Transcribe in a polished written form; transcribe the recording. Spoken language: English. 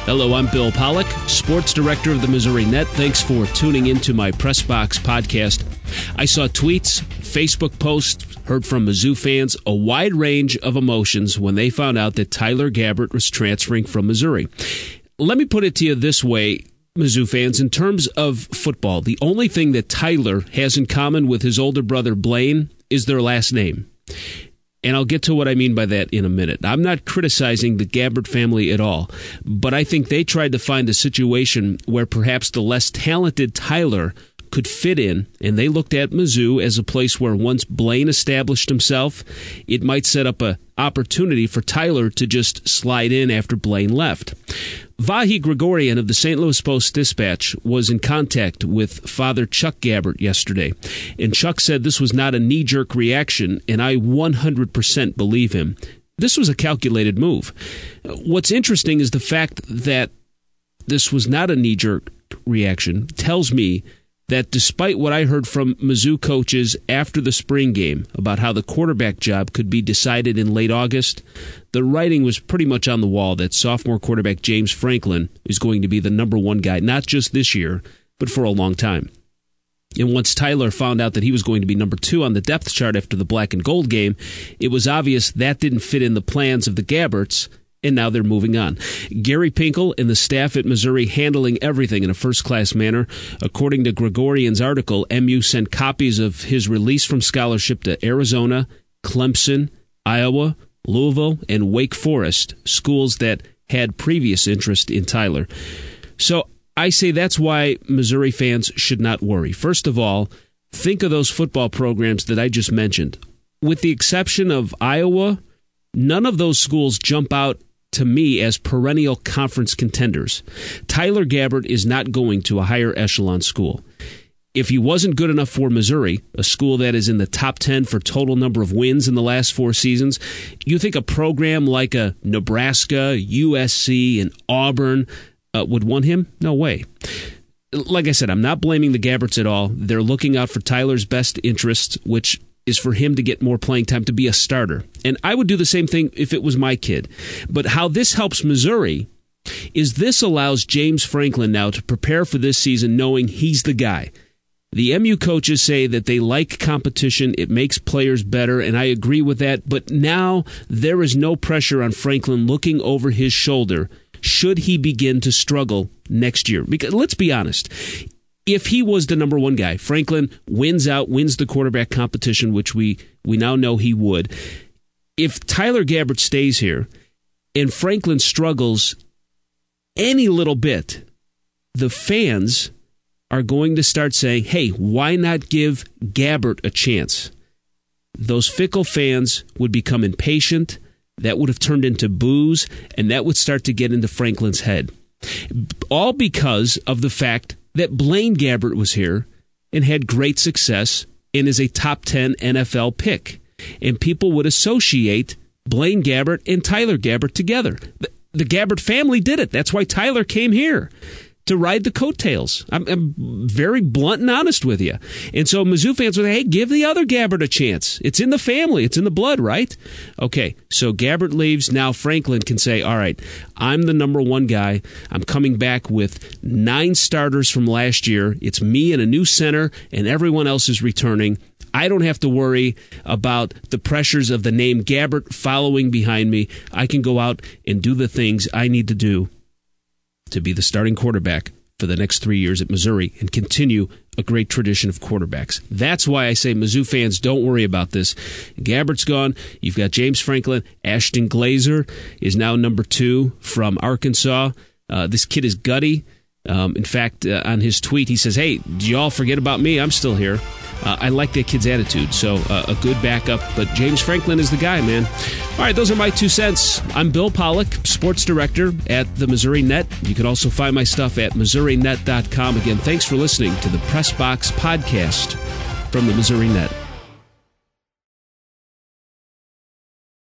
Hello, I'm Bill Pollock, sports director of the Missouri Net. Thanks for tuning into my Press Box podcast. I saw tweets, Facebook posts, heard from Mizzou fans, a wide range of emotions when they found out that Tyler Gabbert was transferring from Missouri. Let me put it to you this way, Mizzou fans. In terms of football, the only thing that Tyler has in common with his older brother Blaine is their last name. And I'll get to what I mean by that in a minute. I'm not criticizing the Gabbert family at all, but I think they tried to find a situation where perhaps the less talented Tyler could fit in, and they looked at Mizzou as a place where once Blaine established himself, it might set up an opportunity for Tyler to just slide in after Blaine left. Vahe Gregorian of the St. Louis Post-Dispatch was in contact with Father Chuck Gabbert yesterday, and Chuck said this was not a knee-jerk reaction, and I 100% believe him. This was a calculated move. What's interesting is the fact that this was not a knee-jerk reaction tells me that despite what I heard from Mizzou coaches after the spring game about how the quarterback job could be decided in late August, the writing was pretty much on the wall that sophomore quarterback James Franklin is going to be the number one guy, not just this year, but for a long time. And once Tyler found out that he was going to be number 2 on the depth chart after the black and gold game, it was obvious that didn't fit in the plans of the Gabberts, and now they're moving on. Gary Pinkel and the staff at Missouri handling everything in a first-class manner. According to Gregorian's article, MU sent copies of his release from scholarship to Arizona, Clemson, Iowa, Louisville, and Wake Forest, schools that had previous interest in Tyler. So I say that's why Missouri fans should not worry. First of all, think of those football programs that I just mentioned. With the exception of Iowa, none of those schools jump out to me as perennial conference contenders. Tyler Gabbert is not going to a higher echelon school. If he wasn't good enough for Missouri, a school that is in the top 10 for total number of wins in the last 4 seasons, you think a program like a Nebraska, USC, and Auburn would want him? No way. Like I said, I'm not blaming the Gabberts at all. They're looking out for Tyler's best interests, which is for him to get more playing time, to be a starter. And I would do the same thing if it was my kid. But how this helps Missouri is this allows James Franklin now to prepare for this season knowing he's the guy. The MU coaches say that they like competition. It makes players better, and I agree with that. But now there is no pressure on Franklin looking over his shoulder should he begin to struggle next year. Because let's be honest, if he was the number one guy, Franklin wins the quarterback competition, which we now know he would. If Tyler Gabbert stays here and Franklin struggles any little bit, the fans are going to start saying, hey, why not give Gabbert a chance? Those fickle fans would become impatient. That would have turned into boos, and that would start to get into Franklin's head. All because of the fact that Blaine Gabbert was here and had great success and is a top 10 NFL pick. And people would associate Blaine Gabbert and Tyler Gabbert together. The Gabbert family did it. That's why Tyler came here, to ride the coattails. I'm very blunt and honest with you. And so Mizzou fans would say, hey, give the other Gabbert a chance. It's in the family. It's in the blood, right? Okay, so Gabbert leaves. Now Franklin can say, all right, I'm the number one guy. I'm coming back with 9 starters from last year. It's me and a new center, and everyone else is returning. I don't have to worry about the pressures of the name Gabbert following behind me. I can go out and do the things I need to do to be the starting quarterback for the next 3 years at Missouri and continue a great tradition of quarterbacks. That's why I say Mizzou fans, don't worry about this. Gabbert's gone. You've got James Franklin. Ashton Glazer is now number 2 from Arkansas. This kid is gutty. In fact, on his tweet, he says, hey, do you all forget about me? I'm still here. I like that kid's attitude, so a good backup. But James Franklin is the guy, man. All right, those are my 2 cents. I'm Bill Pollock, sports director at the Missouri Net. You can also find my stuff at MissouriNet.com. Again, thanks for listening to the Press Box podcast from the Missouri Net.